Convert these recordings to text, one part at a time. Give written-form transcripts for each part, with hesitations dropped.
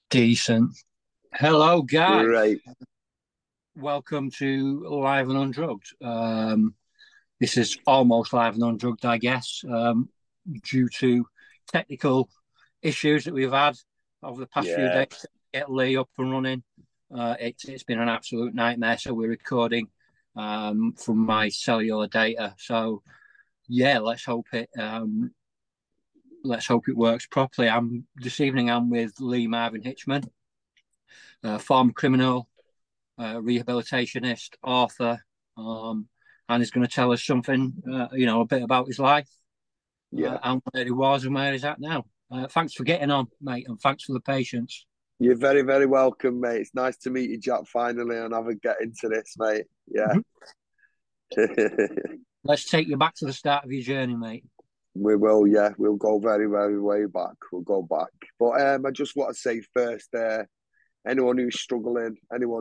Decent. Hello, guys. Great. Welcome to Live and Undrugged. This is almost live and undrugged, I guess, due to technical issues that we've had over the past few Yeah. days to get Lee up and running. It's been an absolute nightmare. So we're recording from my cellular data. So yeah, let's hope it works properly. This evening. I'm with Lee Marvin Hitchman, former criminal, rehabilitationist, author, and he's going to tell us something, a bit about his life Yeah. and where he was and where he's at now. Thanks for getting on, mate, and thanks for the patience. You're very, very welcome, mate. It's nice to meet you, Jack, finally, and have a get into this, mate. Yeah. Mhm. Let's take you back to the start of your journey, mate. We will, yeah. We'll go very, very way back. We'll go back. But I just want to say first, anyone who's struggling,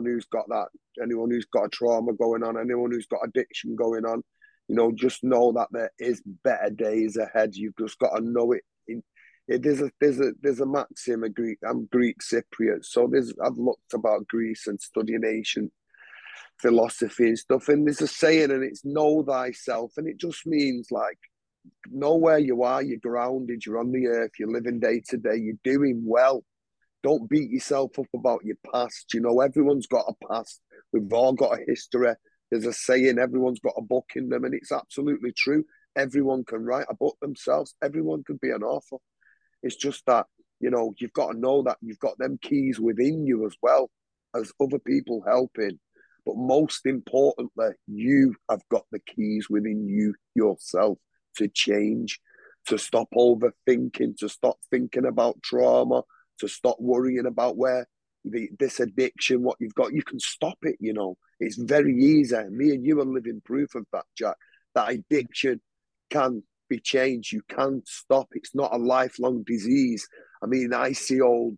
anyone who's got a trauma going on, anyone who's got addiction going on, just know that there is better days ahead. You've just got to know it. There's a maxim. I'm Greek Cypriot, so I've looked about Greece and studying ancient philosophy and stuff, and there's a saying, and it's know thyself, and it just means like know where you are. You're grounded. You're on the earth. You're living day to day. You're doing well. Don't beat yourself up about your past. Everyone's got a past. We've all got a history. There's a saying, everyone's got a book in them, and it's absolutely true. Everyone can write a book themselves. Everyone can be an author. It's just that, you've got to know that you've got them keys within you as well as other people helping. But most importantly, you have got the keys within you yourself to change, to stop overthinking, to stop thinking about trauma, to stop worrying about where this addiction, what you've got, you can stop it. It's very easy. Me and you are living proof of that, Jack. That addiction can be changed. You can stop. It's not a lifelong disease. I mean, I see old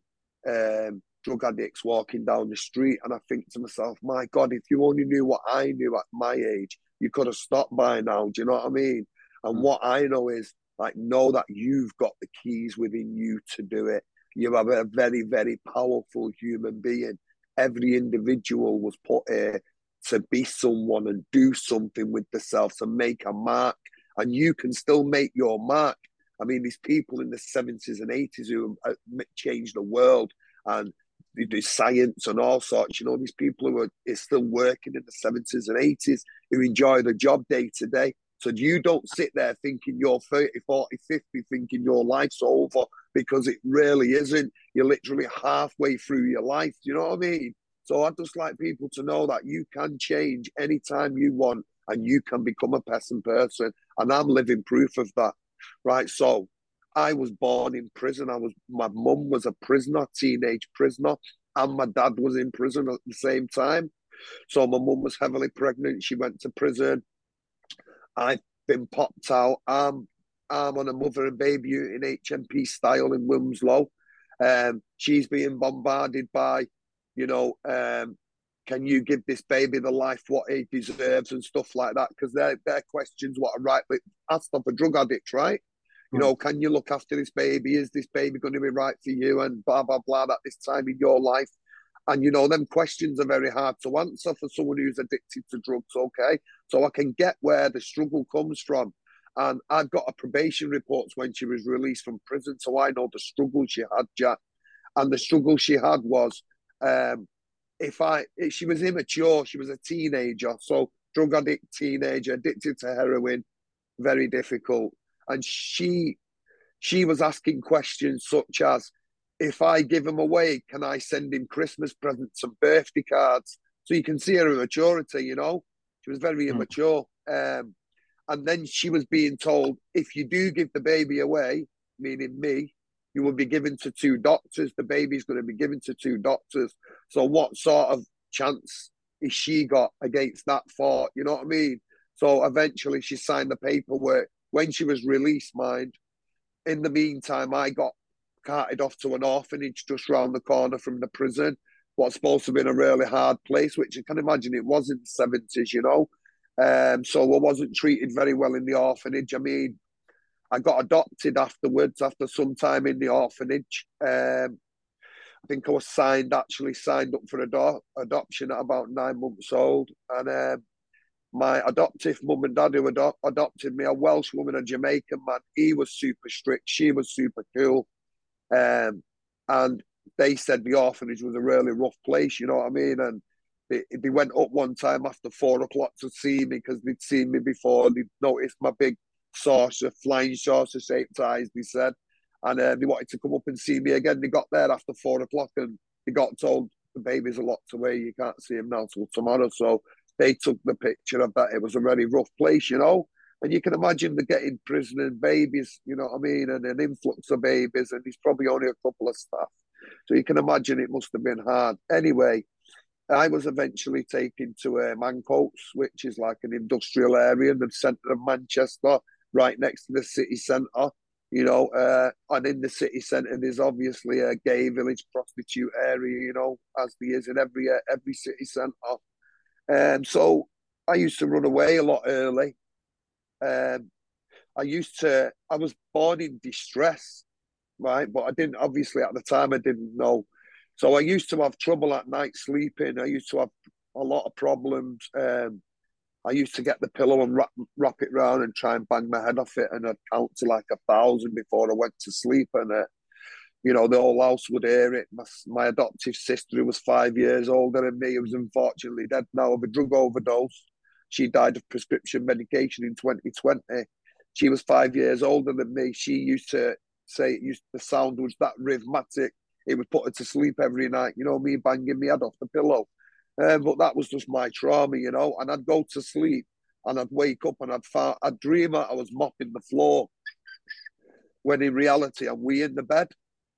drug addicts walking down the street, and I think to myself, my God, if you only knew what I knew at my age, you could have stopped by now. Do you know what I mean? And what I know is, like, know that you've got the keys within you to do it. You are a very, very powerful human being. Every individual was put here to be someone and do something with themselves and make a mark. And you can still make your mark. I mean, these people in the 70s and 80s who changed the world, and they do science and all sorts. These people who are still working in the 70s and 80s who enjoy the job day to day. So you don't sit there thinking you're 30, 40, 50, thinking your life's over, because it really isn't. You're literally halfway through your life. Do you know what I mean? So I'd just like people to know that you can change anytime you want, and you can become a person. And I'm living proof of that. Right. So I was born in prison. My mum was a prisoner, teenage prisoner, and my dad was in prison at the same time. So my mum was heavily pregnant. She went to prison. I've been popped out. I'm on a mother and baby unit in HMP style in Wilmslow. She's being bombarded by, you know, can you give this baby the life what he deserves and stuff like that? Because they're questions what are rightly asked of a drug addict, right? Can you look after this baby? Is this baby going to be right for you? And blah, blah, blah, at this time in your life. And, them questions are very hard to answer for someone who's addicted to drugs, okay? So I can get where the struggle comes from. And I've got a probation report when she was released from prison, so I know the struggle she had, Jack. And the struggle she had was, if she was immature, she was a teenager, so drug addict teenager, addicted to heroin, very difficult. And she was asking questions such as, if I give him away, can I send him Christmas presents and birthday cards? So you can see her immaturity, She was very immature. And then she was being told, if you do give the baby away, meaning me, you will be given to two doctors. The baby's going to be given to two doctors. So what sort of chance is she got against that thought? You know what I mean? So eventually she signed the paperwork when she was released, mind. In the meantime, I got carted off to an orphanage just round the corner from the prison. What's supposed to be in a really hard place, which I can imagine it was in the 70s, So I wasn't treated very well in the orphanage. I mean, I got adopted afterwards, after some time in the orphanage. I think I was actually signed up for adoption at about 9 months old. And my adoptive mum and dad who adopted me, a Welsh woman, a Jamaican man, he was super strict. She was super cool. And they said the orphanage was a really rough place, you know what I mean? And they went up one time after 4 o'clock to see me because they'd seen me before. They'd noticed my big flying saucer shaped eyes, they said. And they wanted to come up and see me again. They got there after 4 o'clock and they got told the baby's a locked away. You can't see him now till tomorrow. So they took the picture of that. It was a very rough place, you know. And you can imagine the getting prisoner babies, you know what I mean, and an influx of babies, and there's probably only a couple of staff. So you can imagine it must have been hard. Anyway, I was eventually taken to Mancoats, which is like an industrial area in the centre of Manchester, right next to the city centre, you know. And in the city centre, there's obviously a gay village prostitute area, you know, as there is in every city centre. So I used to run away a lot early. I was born in distress, right? But I didn't, obviously at the time, I didn't know. So I used to have trouble at night sleeping. I used to have a lot of problems. I used to get the pillow and wrap it round and try and bang my head off it, and I'd count to like 1,000 before I went to sleep. And you know, the whole house would hear it. My adoptive sister, who was 5 years older than me, who was unfortunately dead now of a drug overdose. She died of prescription medication in 2020. She was 5 years older than me. She used to say the sound was that rhythmic. It would put her to sleep every night, you know, me banging my head off the pillow. But that was just my trauma, you know. And I'd go to sleep and I'd wake up and I'd dream I was mopping the floor when in reality I'm in the bed.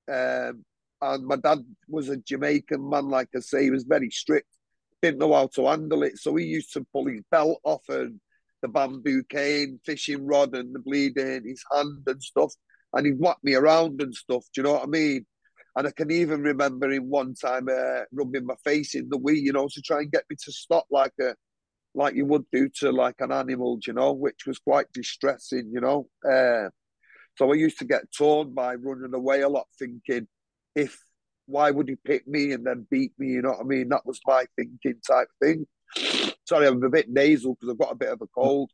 And my dad was a Jamaican man, like I say, he was very strict, didn't know how to handle it. So he used to pull his belt off and the bamboo cane, fishing rod and the bleeding in his hand and stuff. And he'd whack me around and stuff, do you know what I mean? And I can even remember him one time rubbing my face in the wee, you know, to try and get me to stop like you would do to like an animal, you know, which was quite distressing, you know. So I used to get torn by running away a lot, thinking, why would he pick me and then beat me? You know what I mean? That was my thinking type thing. Sorry, I'm a bit nasal because I've got a bit of a cold.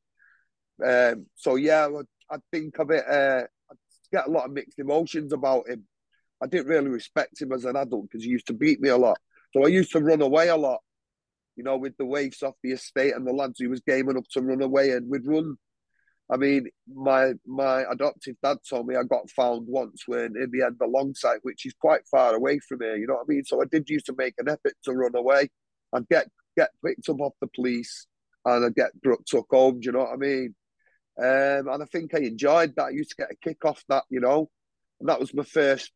So yeah, I think of it. I get a lot of mixed emotions about him. I didn't really respect him as an adult because he used to beat me a lot. So I used to run away a lot, you know, with the waifs off the estate and the lads who was gaming up to run away, and we'd run. I mean, my adoptive dad told me I got found once when in the end the long site, which is quite far away from here, you know what I mean? So I did used to make an effort to run away. I'd get picked up off the police and I'd get took home, do you know what I mean? And I think I enjoyed that. I used to get a kick off that, you know. And that was my first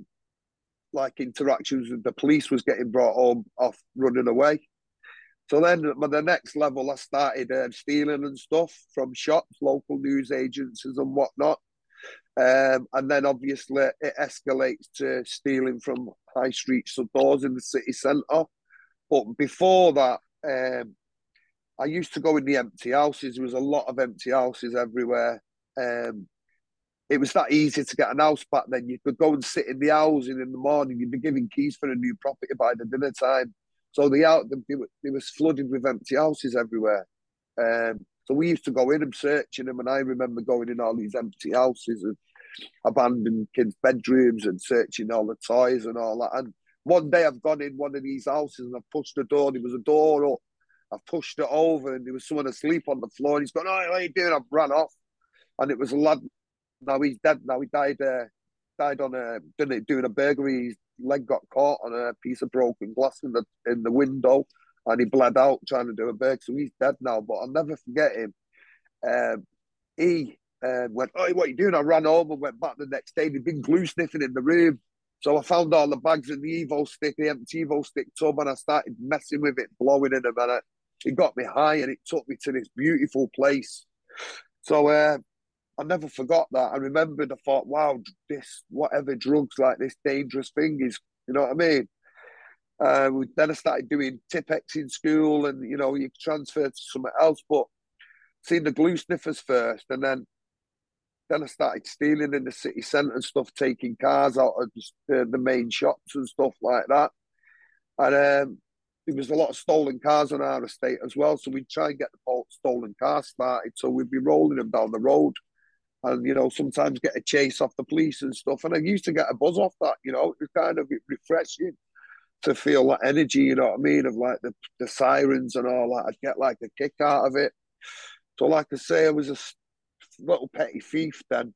like interactions with the police, was getting brought home off running away. So then at the next level, I started stealing and stuff from shops, local news agencies and whatnot. And then obviously it escalates to stealing from high street stores in the city centre. But before that, I used to go in the empty houses. There was a lot of empty houses everywhere. It was that easy to get an house back then. You could go and sit in the housing in the morning. You'd be given keys for a new property by the dinner time. So they was flooded with empty houses everywhere. So we used to go in and searching them. And I remember going in all these empty houses and abandoned kids' bedrooms and searching all the toys and all that. And one day I've gone in one of these houses and I've pushed the door. There was a door up. I've pushed it over and there was someone asleep on the floor. And he's gone, "Oh, what are you doing?" I've ran off. And it was a lad. Now he's dead. Now he died on doing a burglary. His leg got caught on a piece of broken glass in the window, and he bled out trying to do a burglary. So he's dead now. But I'll never forget him. He went, "Oh, what are you doing?" I ran home and went back the next day. He'd been glue sniffing in the room. So I found all the bags in the Evo stick, the empty Evo stick tub, and I started messing with it, blowing in them, and it got me high, and it took me to this beautiful place. So I never forgot that. I remembered, I thought, wow, whatever drugs like this dangerous thing is, you know what I mean? Then I started doing Tipp-Ex in school and, you know, you transfer to something else, but seen the glue sniffers first. And then then I started stealing in the city centre and stuff, taking cars out of the main shops and stuff like that. And there was a lot of stolen cars on our estate as well. So we'd try and get the stolen cars started. So we'd be rolling them down the road and, you know, sometimes get a chase off the police and stuff. And I used to get a buzz off that, you know, it was kind of refreshing to feel that energy, you know what I mean, of like the sirens and all that. I'd get like a kick out of it. So, like I say, I was a little petty thief then.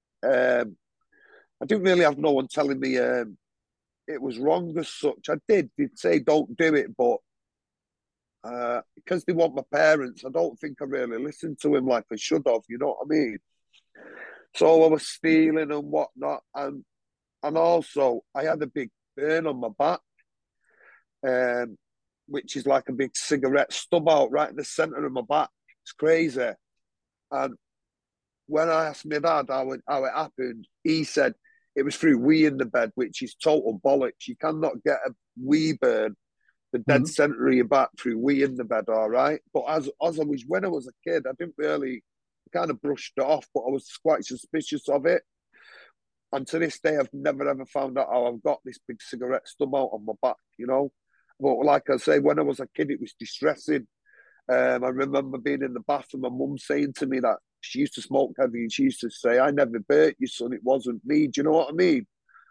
I didn't really have no one telling me it was wrong as such. They'd say don't do it, but because they want my parents, I don't think I really listened to him like I should have, you know what I mean? So I was stealing and whatnot, and also I had a big burn on my back, which is like a big cigarette stub out right in the centre of my back. It's crazy. And when I asked my dad how it happened, he said it was through wee in the bed, which is total bollocks. You cannot get a wee burn the dead centre of your back through wee in the bed, all right? But as I was, when I was a kid, I didn't really kind of brushed it off, but I was quite suspicious of it. And to this day, I've never ever found out how I've got this big cigarette stub out on my back, you know? But like I say, when I was a kid, it was distressing. I remember being in the bathroom, my mum saying to me that she used to smoke heavy and she used to say, I never burnt you, son, it wasn't me. Do you know what I mean?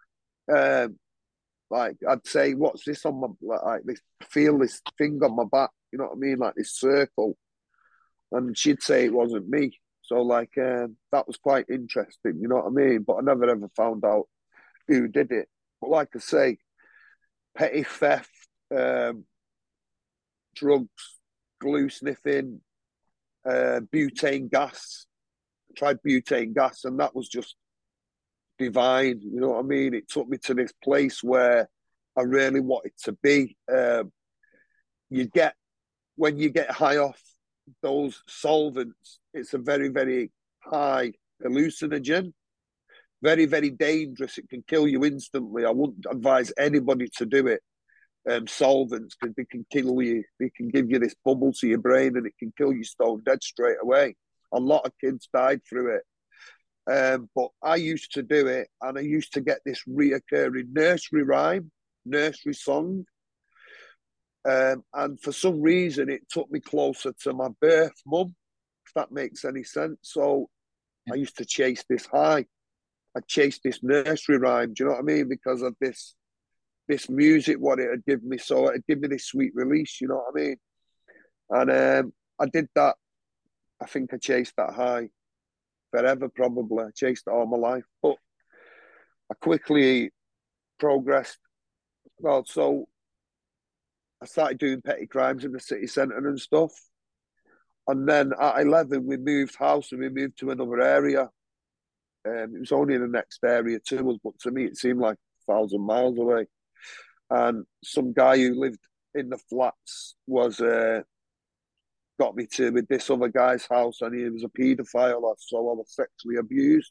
Like, I'd say, what's this on my, like this, feel this thing on my back, you know what I mean? Like this circle. And she'd say it wasn't me. So, like, that was quite interesting, you know what I mean? But I never ever found out who did it. But like I say, petty theft, drugs, glue sniffing, butane gas. I tried butane gas, and that was just divine. You know what I mean? It took me to this place where I really wanted to be. You get when you get high off those solvents, it's a very, very high hallucinogen. Very, very dangerous. It can kill you instantly. I wouldn't advise anybody to do it. Solvents because they can kill you. They can give you this bubble to your brain, and it can kill you stone dead straight away. A lot of kids died through it. But I used to do it, and I used to get this reoccurring nursery rhyme, nursery song. And for some reason, it took me closer to my birth mum, if that makes any sense. So I used to chase this high. I chased this nursery rhyme. Do you know what I mean? Because of this music, what it had given me. So it gave me this sweet release. You know what I mean? And I did that. I think I chased that high forever, probably. I chased it all my life. But I quickly progressed. Well, so I started doing petty crimes in the city centre and stuff. And then at 11, we moved house and we moved to another area. It was only in the next area to us, but to me, it seemed like 1,000 miles away. And some guy who lived in the flats was got me to with this other guy's house, and he was a paedophile, so I was sexually abused.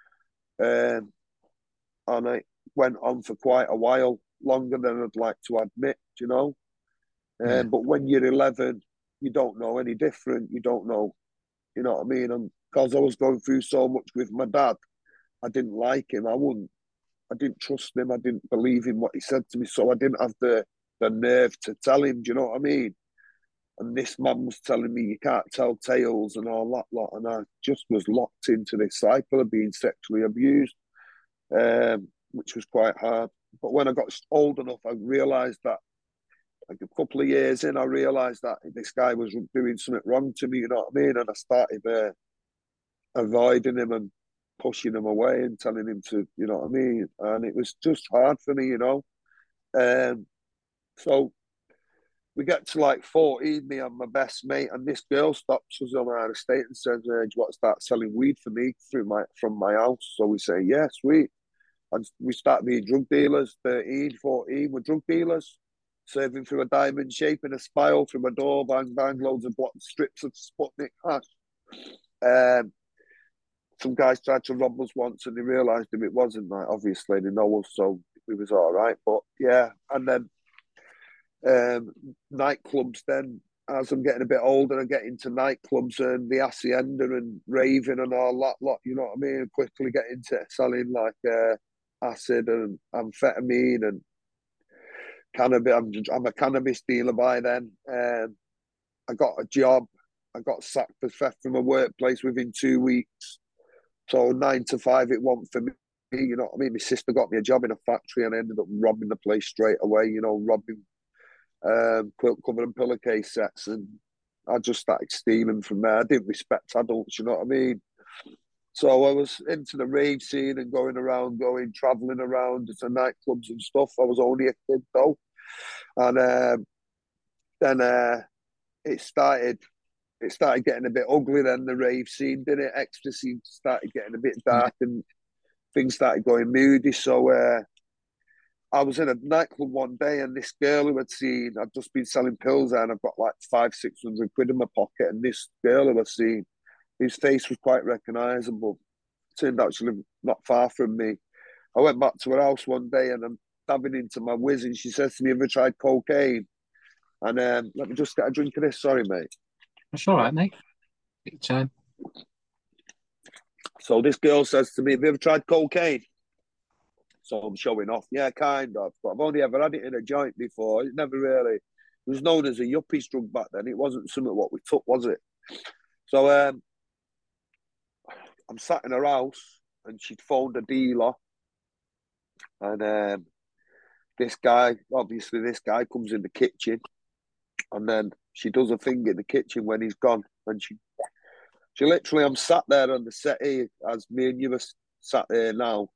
And it went on for quite a while, longer than I'd like to admit, you know. But when you're 11, you don't know any different. You don't know, you know what I mean? And because I was going through so much with my dad, I didn't like him. I didn't trust him. I didn't believe in what he said to me. So I didn't have the nerve to tell him, do you know what I mean? And this man was telling me you can't tell tales and all that lot. And I just was locked into this cycle of being sexually abused, which was quite hard. But when I got old enough, I realised that, like a couple of years in, I realised that this guy was doing something wrong to me, you know what I mean? And I started avoiding him and pushing him away and telling him to, you know what I mean? And it was just hard for me, you know? So we get to like 14, me and my best mate, and this girl stops us on our estate and says, do you want to start selling weed for me from my house? So we say, yeah, sweet. And we start being drug dealers, 13, 14, we're drug dealers, serving through a diamond shape in a spiral through a door, bang, bang, loads of strips of Sputnik hash. Some guys tried to rob us once and they realised if it wasn't that, obviously, they know us, so it was all right. But yeah, and then nightclubs then as I'm getting a bit older, I get into nightclubs and the hacienda and raving and all that lot. You know what I mean? Quickly get into selling like acid and amphetamine and cannabis. I'm a cannabis dealer by then. I got a job. I got sacked for theft from a workplace within 2 weeks. So 9 to 5, it wasn't for me. You know what I mean? My sister got me a job in a factory and I ended up robbing the place straight away. You know, robbing quilt cover and pillowcase sets, and I just started stealing from there. I didn't respect adults. You know what I mean? So I was into the rave scene and going around, traveling around to nightclubs and stuff. I was only a kid though, and then it started it started getting a bit ugly then, the rave scene, didn't it? Ecstasy started getting a bit dark and things started going moody. So I was in a nightclub one day and this girl who I'd just been selling pills there and I've got like 500-600 quid in my pocket. And this girl who I'd seen, whose face was quite recognisable, turned out she lived not far from me. I went back to her house one day and I'm dabbing into my whiz and she says to me, "Have you tried cocaine?" And let me just get a drink of this. Sorry, mate. That's all right, mate. Take your time. So this girl says to me, "Have you ever tried cocaine?" So I'm showing off. Yeah, kind of. But I've only ever had it in a joint before. It never really, it was known as a yuppie drug back then. It wasn't something what we took, was it? So I'm sat in her house and she'd phoned a dealer. And this guy comes in the kitchen and then she does a thing in the kitchen when he's gone. And she literally, I'm sat there on the settee as me and you are sat there now.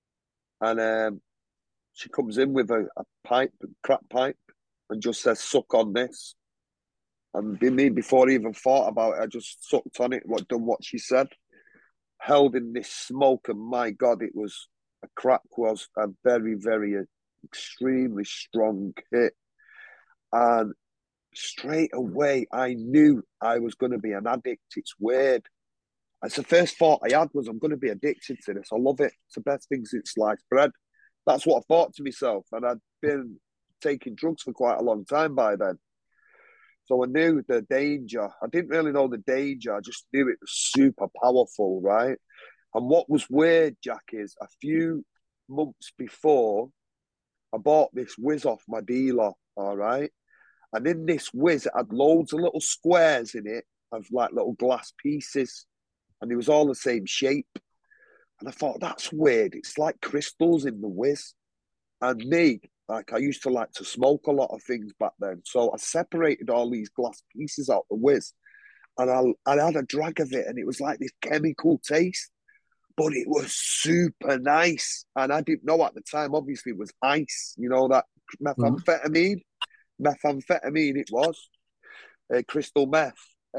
And she comes in with a crack pipe, and just says, "Suck on this." And me, before I even thought about it, I just sucked on it, done what she said. Held in this smoke, and my God, a crack was a very, very extremely strong hit. And straight away, I knew I was going to be an addict. It's weird. It's the first thought I had was, I'm going to be addicted to this. I love it. It's the best thing since sliced bread. That's what I thought to myself. And I'd been taking drugs for quite a long time by then. So I knew the danger. I didn't really know the danger. I just knew it was super powerful, right? And what was weird, Jack, is a few months before, I bought this whiz off my dealer, all right? And in this whiz, it had loads of little squares in it of like little glass pieces. And it was all the same shape. And I thought, that's weird. It's like crystals in the whiz. And me, like, I used to like to smoke a lot of things back then. So I separated all these glass pieces out the whiz. And I had a drag of it. And it was like this chemical taste. But it was super nice. And I didn't know at the time, obviously, it was ice. You know, that methamphetamine. Methamphetamine it was. Crystal meth.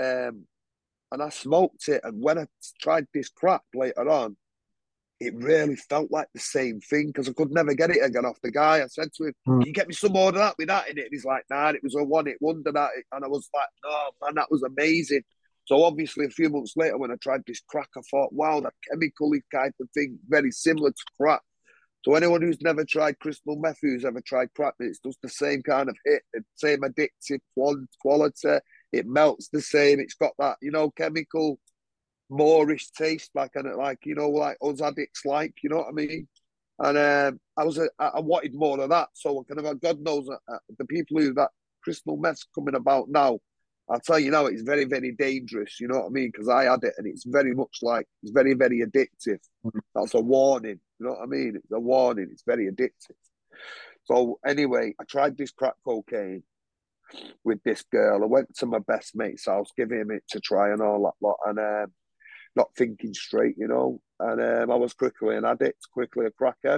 And I smoked it. And when I tried this crack later on, it really felt like the same thing because I could never get it again off the guy. I said to him, "Can you get me some more of that with that in it?" And he's like, "Nah, it was a one-hit wonder that." And I was like, "No, man, that was amazing." So obviously, a few months later, when I tried this crack, I thought, "Wow, that chemical-y kind of thing, very similar to crack." So anyone who's never tried crystal meth, who's ever tried crack, it's just the same kind of hit, the same addictive quality. It melts the same. It's got that, chemical Moorish taste, like like us addicts, like, you know what I mean. And I wanted more of that. So kind of, God knows, the people who that crystal meth's coming about now, I'll tell you now, it's very, very dangerous. You know what I mean? Because I had it, and it's very much like, it's very, very addictive. That's a warning. You know what I mean? It's a warning. It's very addictive. So anyway, I tried this crack cocaine with this girl. I went to my best mate's house, giving him it to try and all that lot, and not thinking straight, and I was quickly an addict, quickly a crackhead.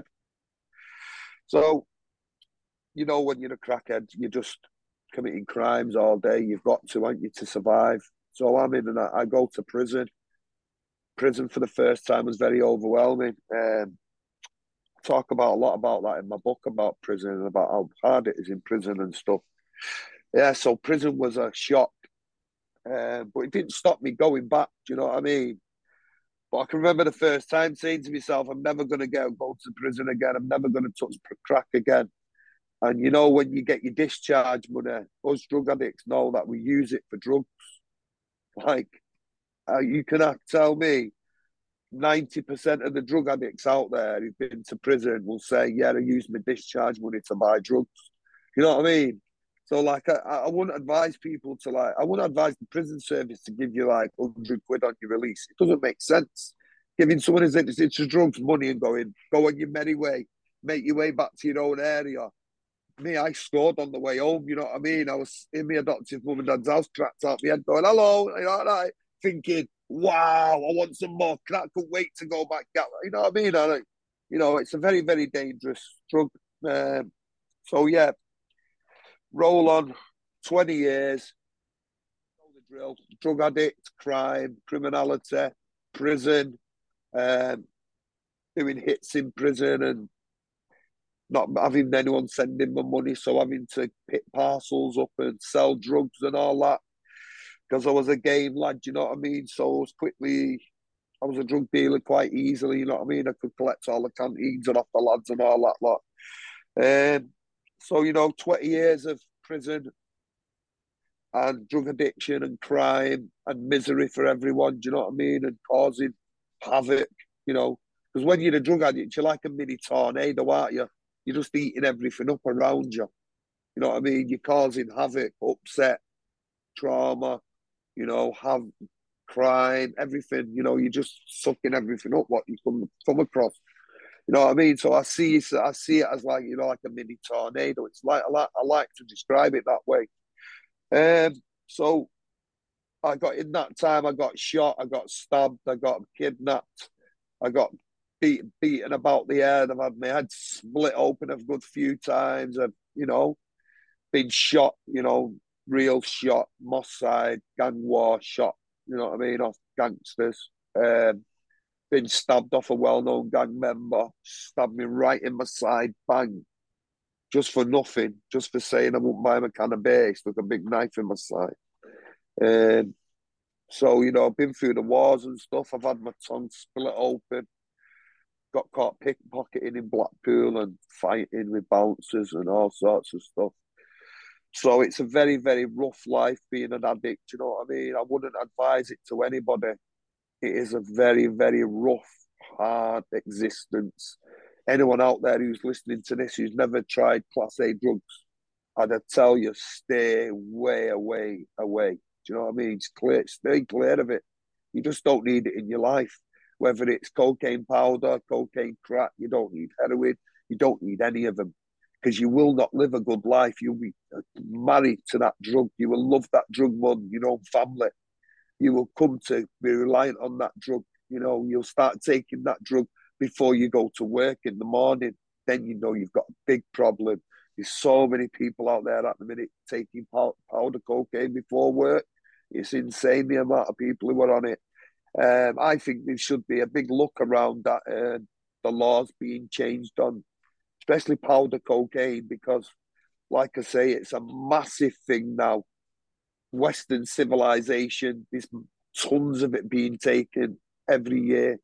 So, when you're a crackhead, you're just committing crimes all day. You've got to, haven't you, to survive. So I'm in, and I go to prison. Prison for the first time was very overwhelming. I talk about a lot about that in my book about prison and about how hard it is in prison and stuff. Yeah, so prison was a shock, but it didn't stop me going back. Do you know what I mean? But I can remember the first time saying to myself, "I'm never going to go to prison again. I'm never going to touch crack again." And you know, when you get your discharge money, us drug addicts know that we use it for drugs. Like, you cannot tell me 90% of the drug addicts out there who've been to prison will say, yeah, I use my discharge money to buy drugs. You know what I mean? So, like, I wouldn't advise people to, like, I wouldn't advise the prison service to give you, like, 100 quid on your release. It doesn't make sense. Giving someone who's into drugs money and go on your merry way, make your way back to your own area. Me, I scored on the way home, you know what I mean? I was in my adoptive mum and dad's house, cracked out my head, going, hello, you know what I mean? Thinking, wow, I want some more. I couldn't wait to go back. You know what I mean? You know, it's a very, very dangerous drug. So, yeah, roll on 20 years, know the drill. Drug addict, crime, criminality, prison, um, doing hits in prison and not having anyone sending me money, so having to pick parcels up and sell drugs and all that because I was a game lad, you know what I mean? So I was a drug dealer quite easily, you know what I mean? I could collect all the canteens and off the lads and all that lot. So, you know, 20 years of prison and drug addiction and crime and misery for everyone, do you know what I mean? And causing havoc, you know, because when you're a drug addict, you're like a mini tornado, aren't you? You're just eating everything up around you. You know what I mean? You're causing havoc, upset, trauma, you know, have crime, everything. You know, you're just sucking everything up what you come across. You know what I mean? So I see it as like, you know, like a mini tornado. It's like I like to describe it that way. So I got in that time. I got shot. I got stabbed. I got kidnapped. I got beaten about the head. I've had my head split open a good few times. I've, you know, been shot, you know, real shot, Mossad, gang war shot, you know what I mean, off gangsters. Been stabbed off a well-known gang member, stabbed me right in my side, bang, just for nothing, just for saying I won't buy him a can of beer. He stuck a big knife in my side. Um, so, you know, I've been through the wars and stuff. I've had my tongue split open, got caught pickpocketing in Blackpool and fighting with bouncers and all sorts of stuff. So it's a very, very rough life being an addict. You know what I mean? I wouldn't advise it to anybody. It is a very, very rough, hard existence. Anyone out there who's listening to this who's never tried Class A drugs, I'd tell you stay way away, away. Do you know what I mean? Stay clear of it. You just don't need it in your life. Whether it's cocaine powder, cocaine crack, you don't need heroin, you don't need any of them because you will not live a good life. You'll be married to that drug. You will love that drug more than your own family. You will come to be reliant on that drug. You know, you'll start taking that drug before you go to work in the morning. Then you know you've got a big problem. There's so many people out there at the minute taking powder cocaine before work. It's insane the amount of people who are on it. I think there should be a big look around that the laws being changed on, especially powder cocaine, because, like I say, it's a massive thing now. Western civilization, there's tons of it being taken every year.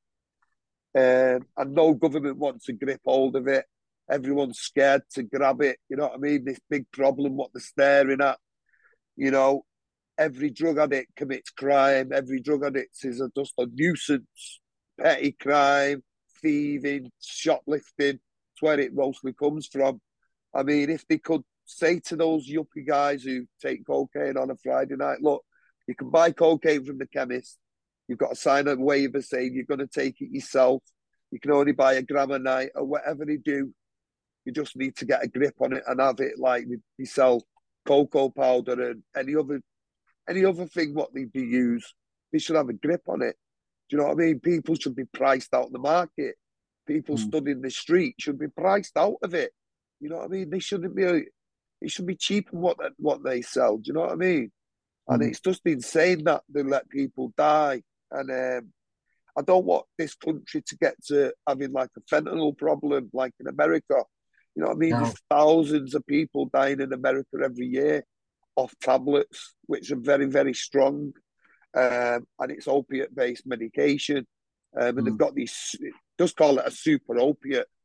And no government wants to grip hold of it. Everyone's scared to grab it. You know what I mean? This big problem, what they're staring at. You know, every drug addict commits crime. Every drug addict is just a nuisance. Petty crime, thieving, shoplifting. That's where it mostly comes from. I mean, if they could say to those yuppie guys who take cocaine on a Friday night, look, you can buy cocaine from the chemist. You've got to sign a waiver saying you're going to take it yourself. You can only buy a gram a night or whatever they do. You just need to get a grip on it and have it like they sell cocoa powder and any other thing what they use. They should have a grip on it. Do you know what I mean? People should be priced out of the market. People stood in the street should be priced out of it. You know what I mean? They shouldn't be. It should be cheap in what they sell. Do you know what I mean? And it's just insane that they let people die. And I don't want this country to get to having like a fentanyl problem like in America. You know what I mean? No. There's thousands of people dying in America every year off tablets, which are very, very strong. And it's opiate-based medication. And they've got these, just call it a super opiate.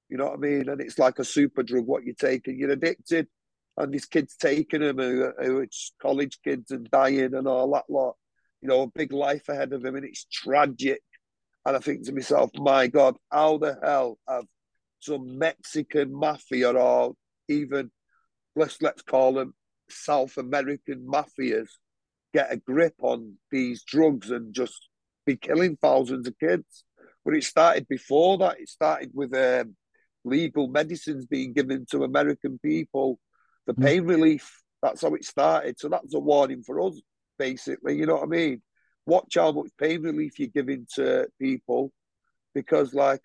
You know what I mean? And it's like a super drug. What you take, and you're addicted. And these kids taking them, who it's college kids and dying and all that lot. You know, a big life ahead of them, and it's tragic. And I think to myself, my God, how the hell have some Mexican mafia or even let's call them South American mafias get a grip on these drugs and just be killing thousands of kids? But it started before that. It started with legal medicines being given to American people for Mm. pain relief. That's how it started. So that's a warning for us, basically. You know what I mean? Watch how much pain relief you're giving to people, because, like,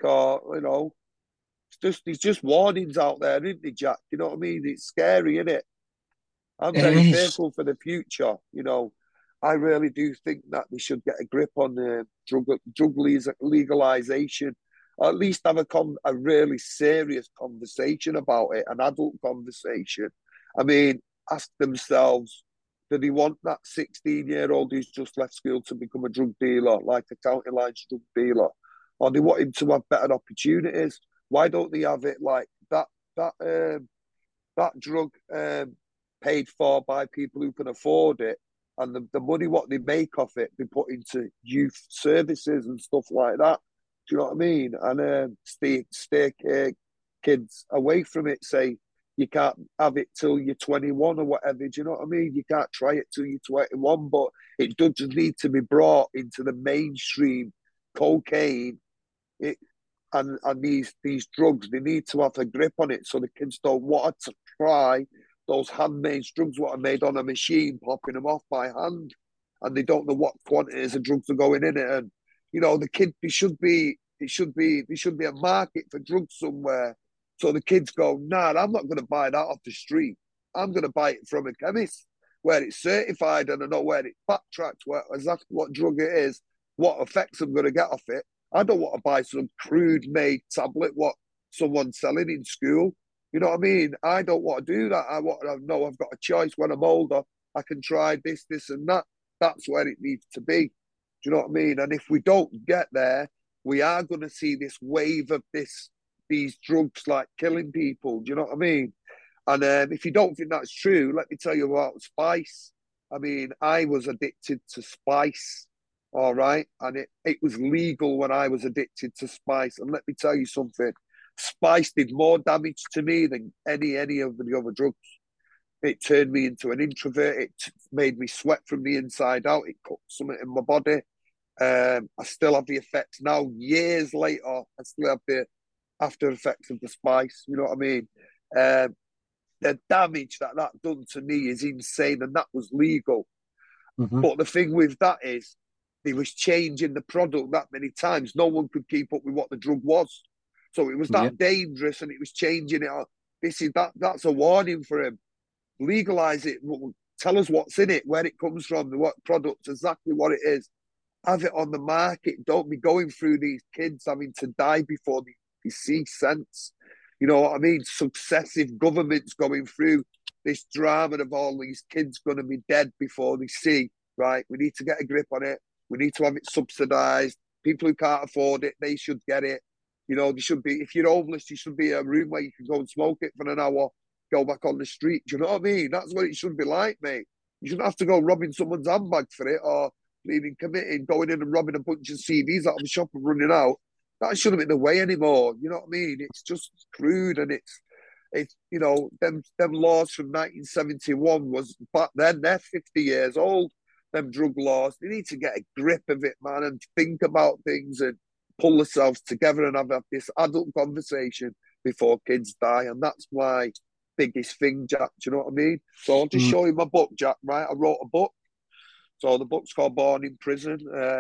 it's just warnings out there, isn't it, Jack? You know what I mean? It's scary, isn't it? I'm It very is. fearful for the future. You know, I really do think that we should get a grip on the drug legalization, or at least have a really serious conversation about it, an adult conversation. I mean, ask themselves, do they want that 16-year-old who's just left school to become a drug dealer, like a county lines drug dealer, or they want him to have better opportunities? Why don't they have it like that? That that drug paid for by people who can afford it, and the money what they make off it be put into youth services and stuff like that. Do you know what I mean? And stay kids away from it. Say you can't have it till you're 21 or whatever. Do you know what I mean? You can't try it till you're 21, but it does need to be brought into the mainstream. Cocaine, it, and these drugs, they need to have a grip on it so the kids don't want to try those handmade drugs what are made on a machine, popping them off by hand, and they don't know what quantities of drugs are going in it. And you know, the kid, there should be a market for drugs somewhere, so the kids go, nah, I'm not going to buy that off the street. I'm going to buy it from a chemist where it's certified and I know where it backtracks, where exactly what drug it is, what effects I'm going to get off it. I don't want to buy some crude made tablet what someone's selling in school. You know what I mean? I don't want to do that. I want to know I've got a choice when I'm older. I can try this, and that. That's where it needs to be. Do you know what I mean? And if we don't get there, we are going to see this wave of these drugs like killing people. Do you know what I mean? And if you don't think that's true, let me tell you about spice. I mean, I was addicted to spice, all right? And it was legal when I was addicted to spice. And let me tell you something, spice did more damage to me than any of the other drugs. It turned me into an introvert. It made me sweat from the inside out. It cut something in my body. I still have the effects now, years later. I still have the after effects of the spice. You know what I mean? Um, the damage that done to me is insane, and that was legal. Mm-hmm. But the thing with that is, they was changing the product that many times. No one could keep up with what the drug was, so it was Yeah. that dangerous, and it was changing it. This is that. That's a warning for him. Legalize it. Tell us what's in it, where it comes from, what product, exactly what it is. Have it on the market. Don't be going through these kids having to die before they see sense. You know what I mean? Successive governments going through this drama of all these kids going to be dead before they see, right? We need to get a grip on it. We need to have it subsidized. People who can't afford it, they should get it. You know, there should be, if you're homeless, there should be a room where you can go and smoke it for an hour, go back on the street. Do you know what I mean? That's what it should be like, mate. You shouldn't have to go robbing someone's handbag for it, or even committing, going in and robbing a bunch of CDs out of the shop and running out. That shouldn't be the way anymore. You know what I mean? It's just crude, and it's them laws from 1971 was back then. They're 50 years old. Them drug laws. They need to get a grip of it, man, and think about things and pull themselves together and have this adult conversation before kids die. And that's my biggest thing, Jack. Do you know what I mean? So I'll just Mm. show you my book, Jack. Right? I wrote a book. So the book's called Born in Prison.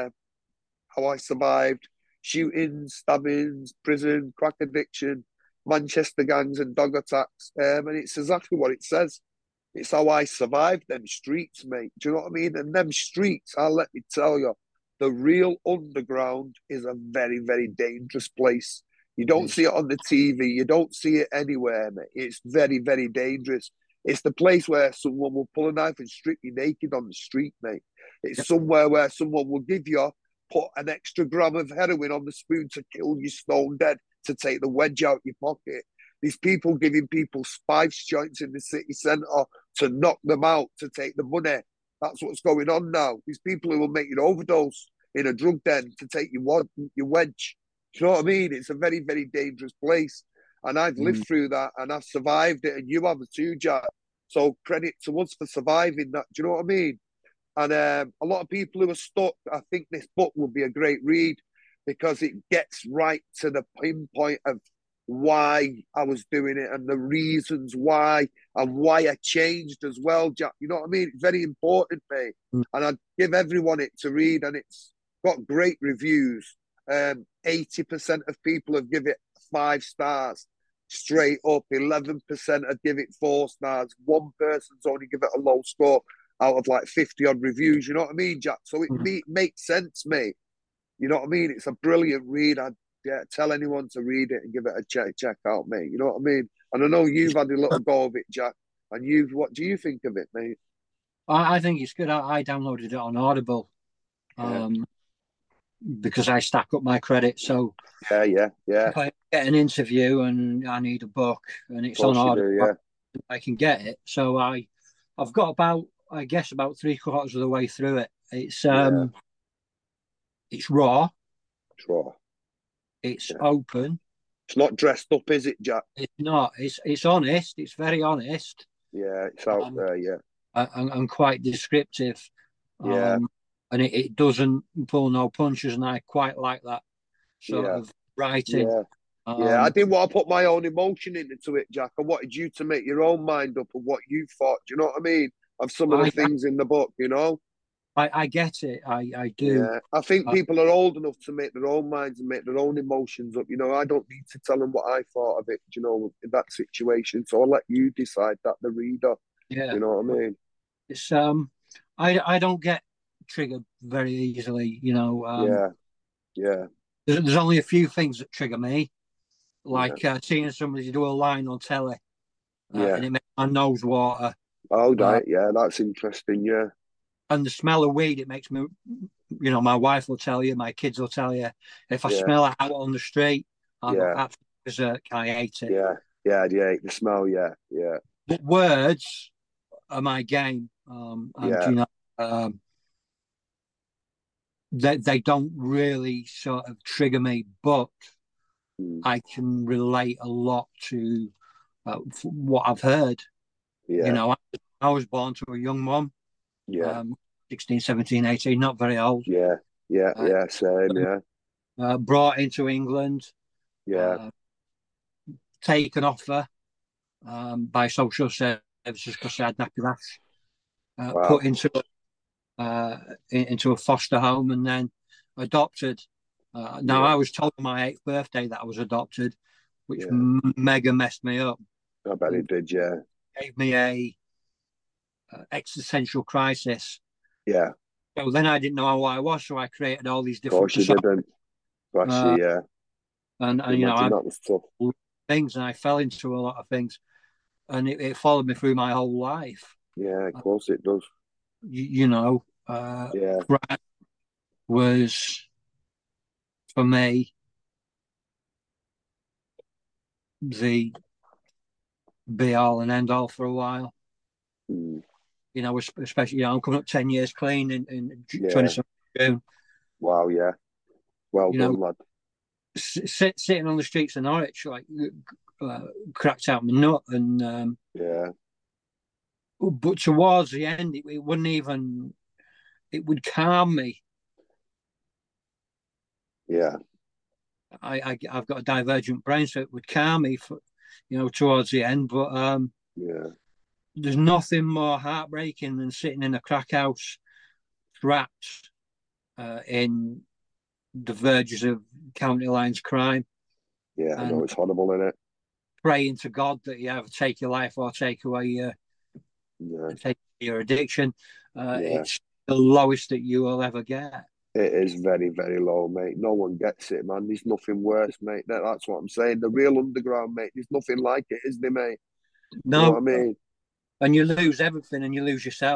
How I survived shootings, stabbings, prison, crack addiction, Manchester gangs, and dog attacks. And it's exactly what it says. It's how I survived them streets, mate. Do you know what I mean? And them streets, let me tell you, the real underground is a very, very dangerous place. You It don't is. see it on the TV. You don't see it anywhere, mate. It's very, very dangerous. It's the place where someone will pull a knife and strip you naked on the street, mate. It's Yep. somewhere where someone will give you, put an extra gram of heroin on the spoon to kill you stone dead to take the wedge out your pocket. These people giving people spice joints in the city centre to knock them out, to take the money. That's what's going on now. These people who will make you overdose in a drug den to take your wedge. Do you know what I mean? It's a very, very dangerous place. And I've lived through that and I've survived it, and you have too, Jack. So credit to us for surviving that. Do you know what I mean? And a lot of people who are stuck, I think this book will be a great read because it gets right to the pinpoint of why I was doing it and the reasons why and why I changed as well, Jack. You know what I mean? It's very important, mate. And I'd give everyone it to read, and it's got great reviews. 80% of people have given it 5 stars straight up. 11% have give it 4 stars. One person's only give it a low score out of like 50 odd reviews. You know what I mean, Jack? So it makes sense, mate. You know what I mean? It's a brilliant read. I'd tell anyone to read it and give it a check out, mate. You know what I mean? And I know you've had a little go of it, Jack. And what do you think of it, mate? I think it's good. I downloaded it on Audible because I stack up my credit. So yeah. if I get an interview and I need a book and it's on Audible, I can get it. So I've got about 3/4 of the way through it. It's raw. It's raw. It's open. It's not dressed up, is it, Jack? It's not. It's honest. It's very honest. Yeah, it's out there. Yeah, and quite descriptive. Yeah, and it doesn't pull no punches, and I quite like that sort of writing. Yeah, I didn't want to put my own emotion into it, Jack. I wanted you to make your own mind up of what you thought. Do you know what I mean? Of some of the things in the book, you know. I get it. I do. Yeah, I think people are old enough to make their own minds and make their own emotions up. You know, I don't need to tell them what I thought of it. You know, in that situation, so I'll let you decide that, the reader. Yeah, you know what I mean. It's I don't get triggered very easily. You know. Yeah. There's only a few things that trigger me, like seeing somebody do a line on telly, and it makes my nose water. Oh, right. Yeah, that's interesting. Yeah. And the smell of weed, it makes me, my wife will tell you, my kids will tell you, if I smell it out on the street, I go absolutely berserk. I hate it. Yeah, the smell. Yeah. But words are my game. They don't really sort of trigger me, but I can relate a lot to what I've heard. Yeah. I was born to a young mom. 16, 17, 18, not very old. Yeah, same, brought into England. Taken off her by social services because I had nappy rash. Put into a foster home and then adopted. I was told on my 8th birthday that I was adopted, which mega messed me up. I bet it did, yeah. Gave me a existential crisis. Yeah. So then I didn't know who I was, so I created all these different. Of course you didn't. Yeah. And I that was tough. Things, and I fell into a lot of things, and it followed me through my whole life. Yeah, of course it does. Crack was for me the be all and end all for a while. Especially I'm coming up 10 years clean in 27th June. Wow, yeah. Well done, lad. Sitting on the streets of Norwich, like cracked out my nut, and but towards the end, it wouldn't even. It would calm me. Yeah. I've got a divergent brain, so it would calm me for, towards the end. But there's nothing more heartbreaking than sitting in a crack house, trapped in the verges of county lines crime. Yeah, I know it's horrible, isn't it? Praying to God that you either take your life or take away your addiction. It's the lowest that you will ever get. It is very, very low, mate. No one gets it, man. There's nothing worse, mate. That's what I'm saying. The real underground, mate. There's nothing like it, isn't there, mate? No, you know what I mean? And you lose everything, and you lose yourself.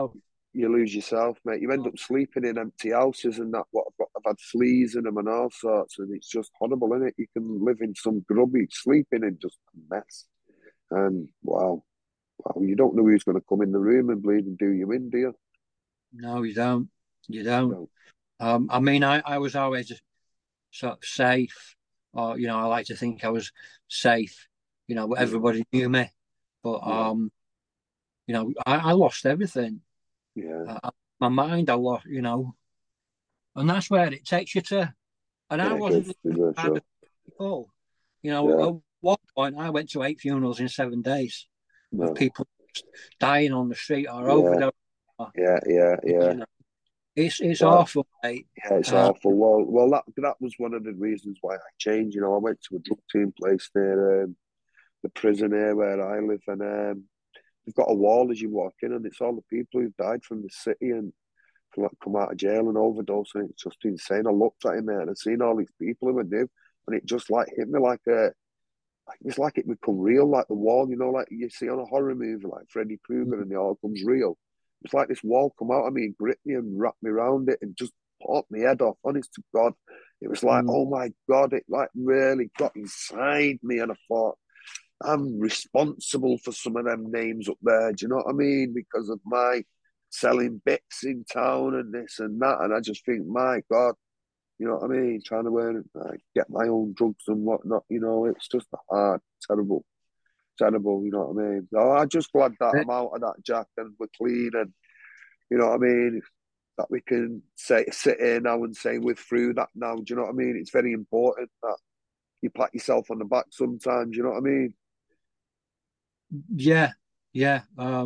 you lose yourself, mate. You end up sleeping in empty houses and that. What I've had fleas in them and all sorts, and it's just horrible, isn't it? You can live in some grubby, sleeping in just a mess. And wow, you don't know who's going to come in the room and bleed and do you in, do you? No, you don't. You don't. No. I mean, I was always sort of safe, or I like to think I was safe. Yeah, Everybody knew me, but yeah, I lost everything. yeah. My mind, I lost. And that's where it takes you to. And I Yeah, it wasn't does. It does, kind sure. of people. Yeah, At one point, I went to 8 funerals in 7 days of no. people dying on the street or Yeah, overdose. yeah, yeah, yeah. You know, it's Well, awful, mate. yeah, it's Uh, awful. Well, that was one of the reasons why I changed. I went to a drug team place near the prison here where I live, and they've got a wall as you walk in, and it's all the people who've died from the city and come out of jail and overdose, and it's just insane. I looked at him there and I seen all these people who were new, and it just like hit me like it's like it become real, like the wall, like you see on a horror movie, like Freddy Krueger, and it all comes real. It's like this wall come out of me and grip me and wrap me around it and just pop my head off. Honest to God, it was like, mm, oh my God, it like really got inside me, and I thought, I'm responsible for some of them names up there. Do you know what I mean? Because of my selling bits in town and this and that, and I just think, my God, you know what I mean? Trying to earn, get my own drugs and whatnot. It's just hard, terrible, terrible. You know what I mean? So I'm just glad that I'm out of that, Jack, and we're clean, and you know what I mean. That we can sit here now and say we're through that now. Do you know what I mean? It's very important that you pat yourself on the back sometimes. You know what I mean? yeah, yeah.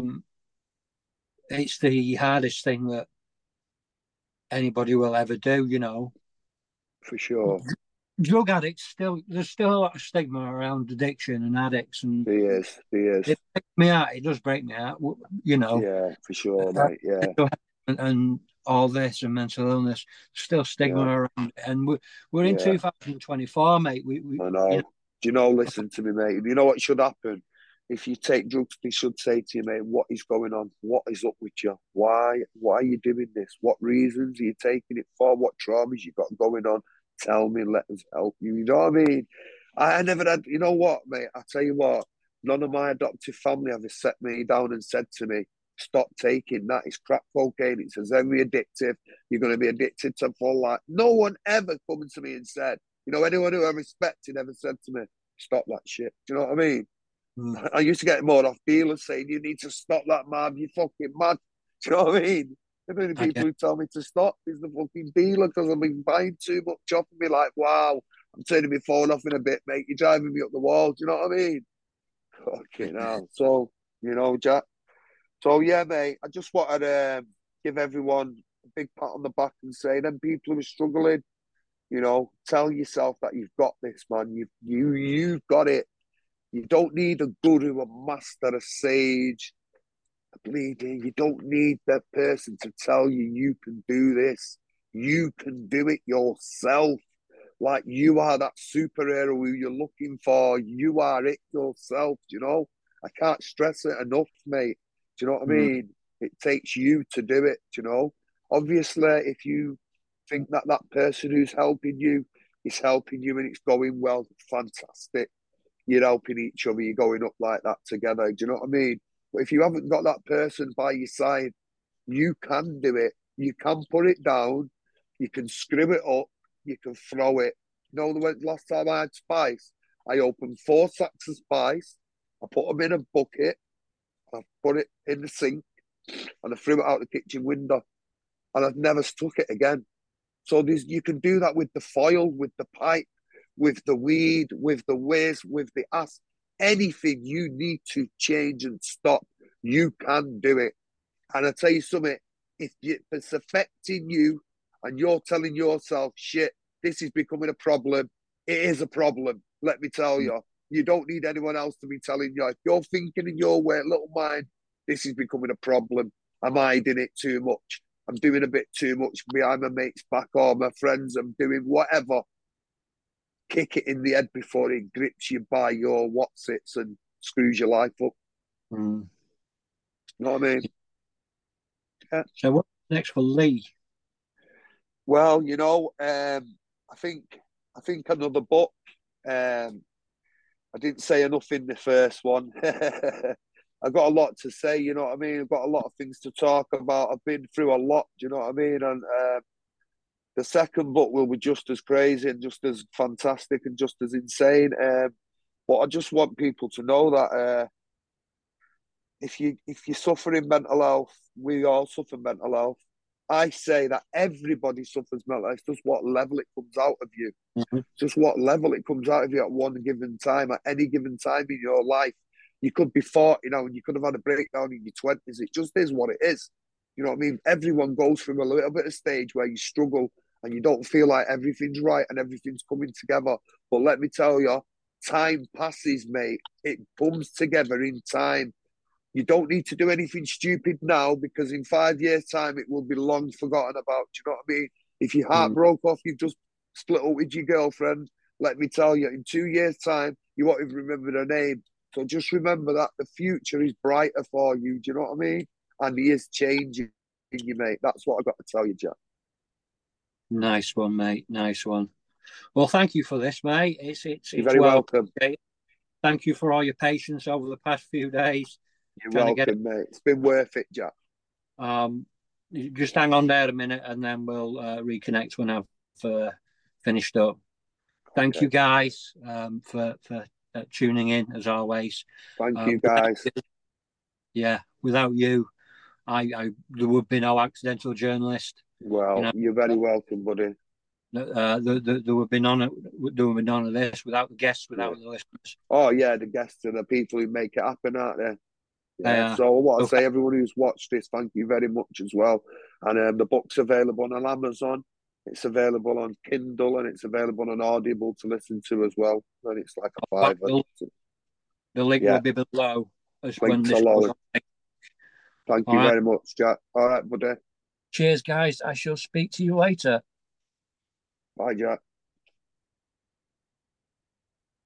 It's the hardest thing that anybody will ever do. For sure. Drug addicts there's still a lot of stigma around addiction and addicts, and He is. He is. it breaks me out. It does break me out. You know, Yeah, for sure, uh, mate. Yeah, mental health and all this and mental illness, still stigma yeah, around, and we're in yeah. 2024, mate. I know. Do you know, listen to me, mate. You know what should happen? If you take drugs, they should say to you, mate, what is going on? What is up with you? Why are you doing this? What reasons are you taking it for? What traumas you got going on? Tell me, let us help you. You know what I mean? I never had, you know what, mate? I tell you what, none of my adoptive family ever set me down and said to me, stop taking that. It's crack cocaine. It's very addictive. You're going to be addicted to full life. No one ever come to me and said, anyone who I respected ever said to me, stop that shit. Do you know what I mean? Mm, I used to get more off dealers saying, you need to stop that, man. You fucking mad. Do you know what I mean? The only I people get, who tell me to stop is the fucking dealer because I've been buying too much off me. Like, wow, I'm turning my phone off in a bit, mate. You're driving me up the wall. Do you know what I mean? Fucking hell. So, Jack. So, yeah, mate, I just wanted to give everyone a big pat on the back and say, them people who are struggling, tell yourself that you've got this, man. You've got it. You don't need a guru, a master, a sage, a bleeding. You don't need that person to tell you you can do this. You can do it yourself. Like you are that superhero who you're looking for. You are it yourself. I can't stress it enough, mate. Do you know what I mm, mean? It takes you to do it. Obviously, if you think that that person who's helping you is helping you and it's going well, fantastic. You're helping each other, you're going up like that together. Do you know what I mean? But if you haven't got that person by your side, you can do it. You can put it down, you can screw it up, you can throw it. The last time I had spice, I opened 4 sacks of spice, I put them in a bucket, I put it in the sink, and I threw it out the kitchen window, and I've never stuck it again. So you can do that with the foil, with the pipe, with the weed, with the whiz, with the ass. Anything you need to change and stop, you can do it. And I tell you something, if it's affecting you and you're telling yourself, shit, this is becoming a problem, it is a problem. Let me tell mm. you, you don't need anyone else to be telling you. If you're thinking in your way, little mind, this is becoming a problem. I'm hiding it too much. I'm doing a bit too much behind my mate's back or my friends. I'm doing whatever. Kick it in the head before it grips you by your what's its and screws your life up. Mm. You know what I mean? So what's next for Lee? Well, I think another book. Um, I didn't say enough in the first one. I got a lot to say, you know what I mean? I've got a lot of things to talk about. I've been through a lot, do you know what I mean? And the second book will be just as crazy and just as fantastic and just as insane. But I just want people to know that if you're suffering mental health, we all suffer mental health. I say that everybody suffers mental health. It's just what level it comes out of you. Mm-hmm. Just what level it comes out of you at one given time, at any given time in your life. You could be 40 now and you could have had a breakdown in your 20s. It just is what it is. You know what I mean? Everyone goes through a little bit of stage where you struggle and you don't feel like everything's right and everything's coming together. But let me tell you, time passes, mate. It comes together in time. You don't need to do anything stupid now because in 5 years' time it will be long forgotten about. Do you know what I mean? If your heart broke off, you've just split up with your girlfriend. Let me tell you, in 2 years' time, you won't even remember her name. So just remember that the future is brighter for you. Do you know what I mean? And he is changing you, mate. That's what I got to tell you, Jack. Nice one, mate. Nice one. Well, thank you for this, mate. You're It's very well welcome. appreciated. Thank you for all your patience over the past few days. You're Trying to get it. welcome, mate. It's been worth it, Jack. You just hang on there a minute, and then we'll reconnect when I've finished up. Thank Okay. you, guys, for tuning in as always. Thank you, guys. Without you, there would be no accidental journalist. Well, you're very welcome, buddy. There would be none of this without the guests, without the listeners. Oh yeah, the guests and the people who make it happen, aren't they? Yeah. So what I say, everyone who's watched this, thank you very much as well. And the book's available on Amazon. It's available on Kindle and it's available on Audible to listen to as well. And it's like a $5. The link will be below as when Links this goes on. Thank you very much, Jack. All right, buddy. Cheers, guys. I shall speak to you later. Bye, Jack.